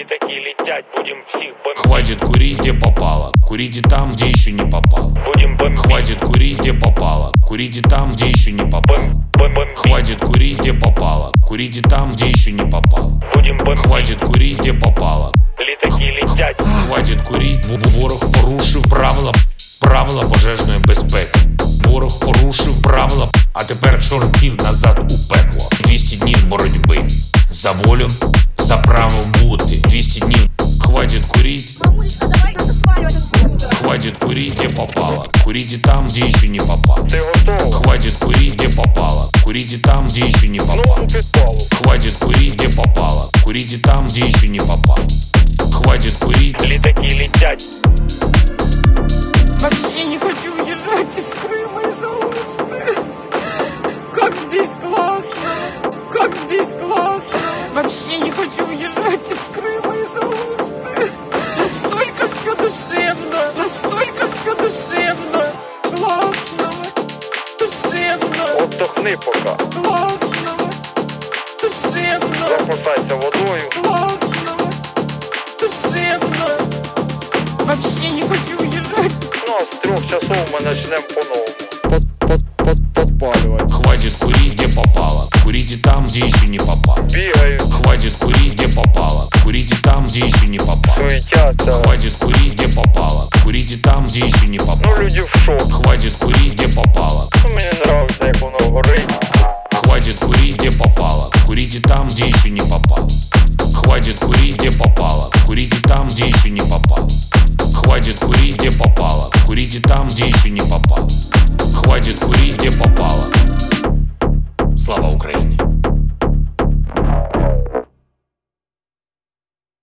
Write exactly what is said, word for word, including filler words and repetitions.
Літаки летять, будем всіх бомбить. Хватит курить, где попало. Курите там, где еще не попал. Будем бомбить. Хватит курить, где попало. Курите там, где еще не попал. Бомбить. Хватит курить, где попало. Курите там, где еще не попал. Будем бомбить. Хватит курить, где попало. Літаки летять. Хватит курить, ворог порушив правила, правила пожежної безпеки. Ворог порушив правила, а тепер чортів назад у пекло. двісті днів боротьби за волю, за право бути. двісті днів. Хватит курить. Мамулечка, давай надо сваливать отсюда. Хватит курить, где попало. Курите там, где еще не попал. Ти готова? Хватит курить, где попало. Курите там, где еще не попал. Ну, підпалу. Хватит курить, где попало. Курите там, где еще не попал. Хватит курить. Літаки летять. Вообще не хочу уезжать из Крыма из-за Алушты. Как здесь классно! Как здесь классно! Вообще не хочу уезжать из Крыма из-за Алушты. Настолько все душевно, настолько все душевно. Классно, душевно, Отдохни пока. классно, душевно, Запасайся водою. классно, душевно. Вообще не хочу уезжать. Ну, а з трьох часов ми почнемо по-новому. Подпаливать. Хватит курить, где попало. Курите там, где еще не попал. Бігають, Хватит курить, где попало. Курите там, где еще не попал. суетяться. Хватит курить, где попало. Курите там, где еще не Ну, попал. люди в шок. Хватит курить, где попало. Ну, мені подобається, як воно